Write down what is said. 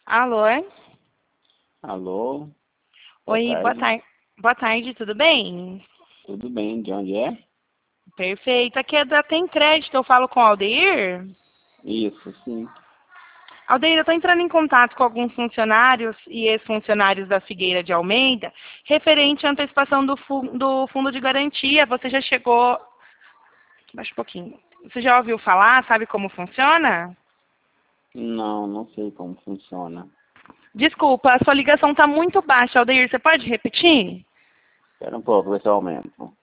Alô? Alô? Oi, boa Tarde. tarde. Boa tarde, tudo bem? Tudo bem? De onde é? Perfeito. Aqui é da Tem Crédito, eu falo com o Aldeir. Isso, sim. Aldeir, eu estou entrando em contato com alguns funcionários e ex-funcionários da Figueira de Almeida, referente à antecipação do fundo de garantia. Você já chegou... Baixa um pouquinho. Você já ouviu falar? Sabe como funciona? Não sei como funciona. Desculpa, a sua ligação está muito baixa, Aldeir. Você pode repetir? Espera um pouco, ver se eu aumento.